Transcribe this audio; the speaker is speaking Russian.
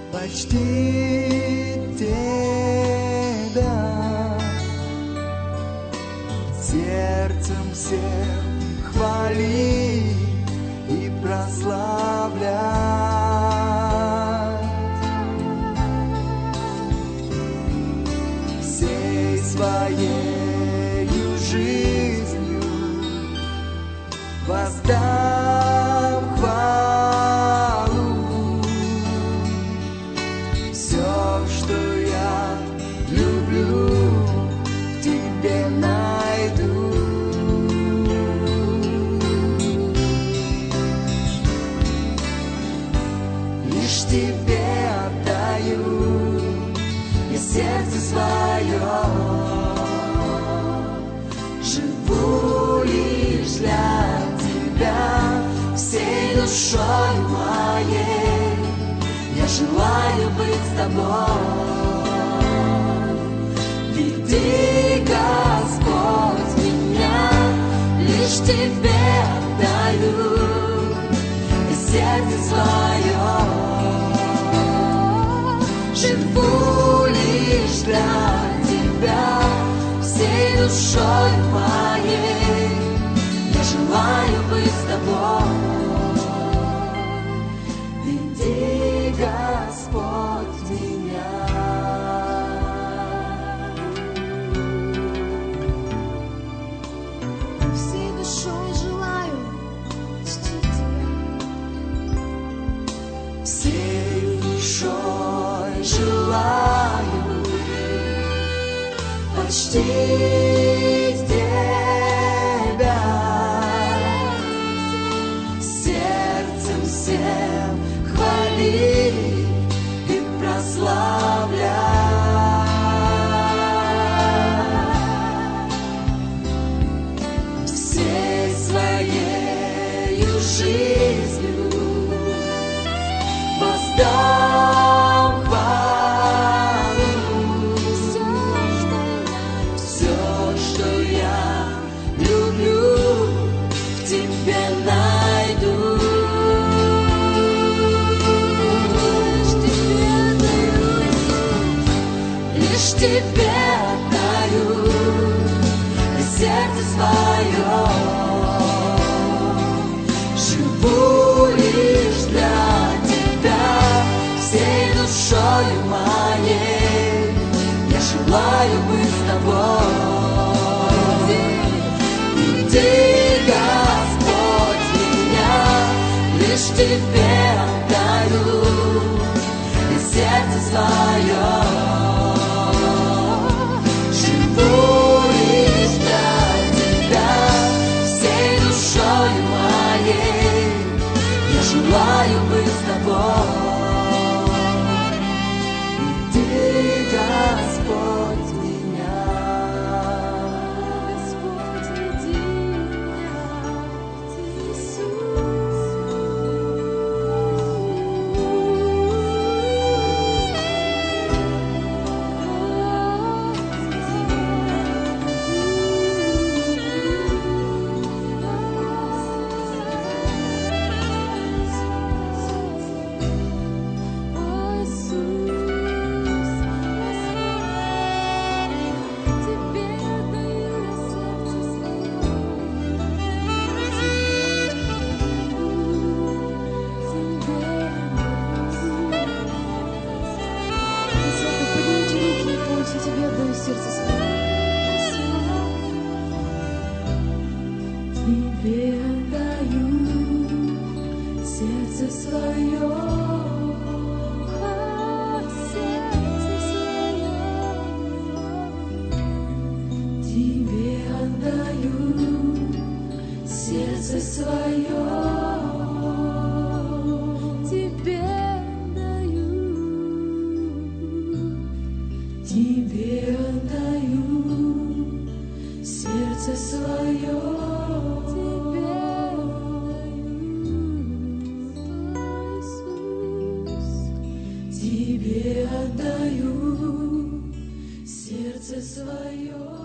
почти тебя, сердцем всем хвали и прославлять, всей своею жизнью воздам хвалу. Все, что я люблю, в тебе найду. Лишь тебе отдаю я сердце свое, живу лишь для тебя всей душой моей. Я желаю быть с тобой. Веди, Господь, меня, лишь тебе отдаю и сердце свое, живу лишь для тебя всей душой моей. Я желаю быть с тобой. Веди, Господь, меня. Всей душой желаю чтить тебя. Всей душой желаю почтить тебя, сердцем всем хвалить и прославлять, всей своею жизнью воздам хвалу. Все, что я люблю, в тебе найду. Лишь тебе отдаю сердце свое, живу лишь для тебя всей душой моей. Я желаю быть с тобой. Веди, Господь, меня, лишь тебе отдаю и сердце свое, живу лишь для тебя всей душой моей. Я желаю быть с тобой. Веди, Господь, меня. Господь, веди меня, тебе отдаю сердце свое. Тебе отдаю сердце свое, Сердце свое. тебе отдаю сердце свое, Тебе даю. тебе отдаю сердце свое, тебе отдаю сердце свое.